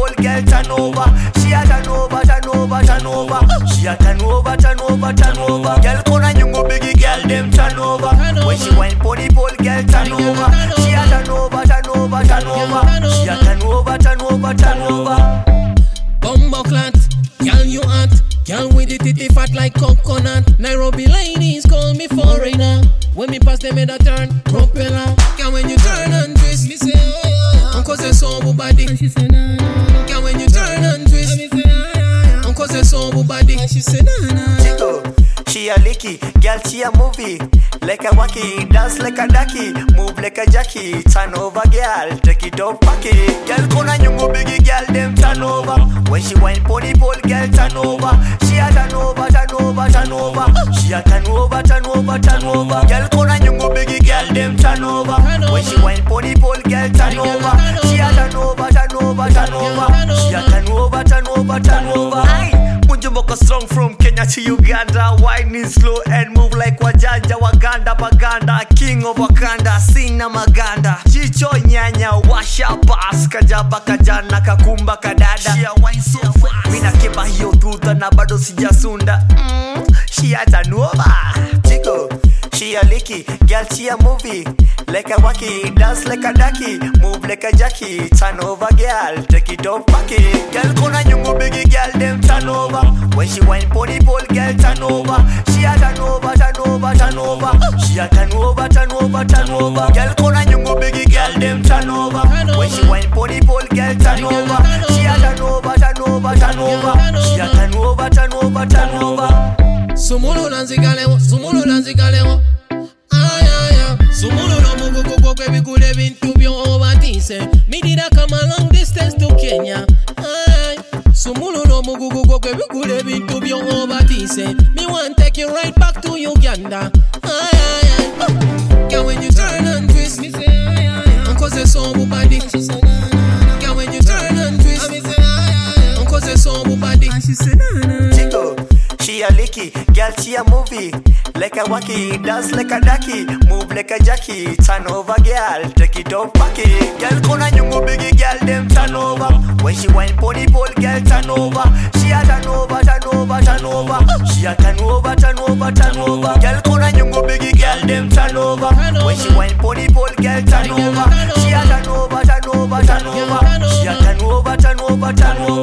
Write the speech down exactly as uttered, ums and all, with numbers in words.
pole, girl turn over. She a turn over, turn over, turn over. She a turn over, turn over, turn over. Girl kona nyungu biggie, girl them turn over. When she wine pony pole, girl turn over. She a turn over, turn over, turn over. She a turn over, turn over, turn over. Bumbo clat, girl you hot. Girl with the titty fat like coconut. Nairobi ladies call me foreigner. When me pass them in a turn, propeller. Girl when you turn and twist, me say oh yeah yeah. Uncle say so body. And she say nah nah. Girl when you turn and twist, me say ah yeah yeah. Uncle say so body. And she say nah nah. Chico, she a licky, girl she a movie. Like a wacky, dance like a ducky, move like a Jackie. Turn over, girl, take it off, pack it. Girl kona nyungu biggie, girl them turn over. When she wine pony pole, girl turn over. She a turn over, turn over, turn over. She a turn over, turn over, turn over. Girl kona nyungu biggie, girl them turn over. When she wine pony pole, girl turn over. She a turn over, turn over, turn over. She a turn over, turn over, turn over. Aye. Munjumboka strong from Kenya to Uganda. Wine is slow and move like wajanja. Waganda baganda, king of Wakanda. Sina maganda, jicho nyanya. Washa pass, kajaba kajana, kakumba kadada. She a wine so fast, mina kepa hiyo tuta na bado sijasunda. mm, She a turn over. Chico, she a licky, girl she a movie. Like a wacky, dance like a ducky, move like a Jackie. Turn over, girl, take it off, pack it. Girl kona nyungu biggie, girl them turn over. When she wine pony pole, girl turn over. She a turn over, turn over, turn over. She a turn over, turn over, turn over. Girl kona nyungu biggie, girl them turn over. When she wine pony pole, girl turn over. She a turn over, turn over, turn over. She a turn over, turn over, turn over. Sumulu lanzigalewo, sumulu lanzigalewo. Ay ay ay. Sumulu no mugu kuko kwe bikude bintu byo obatise. Me did I come a long distance to Kenya. Ay. Sumulu no mugu kuko kwe bikude bintu byo obatise. Me want take you right back to Uganda. Ay ay ay. Girl when you turn and twist, me say ay ay ay. Uncle say so body. And she say na na na. Girl when you turn and twist, me say ay ay ay. Uncle say so body. And she say na na. Chico, she a licky, girl she a movie. Like a wacky, dance like a ducky, move like a Jackie. Turn over, girl, take it off, pack it. Girl kona nyungu biggie, girl them turn over. When she wine pony pole, girl turn over. She a turn over, turn over, turn over. She a turn over, turn over, turn over. Girl kona nyungu biggie, girl them turn over. When she wine pony pole, girl turn over. She a turn over, turn over, turn over. She a turn over, turn over, turn over.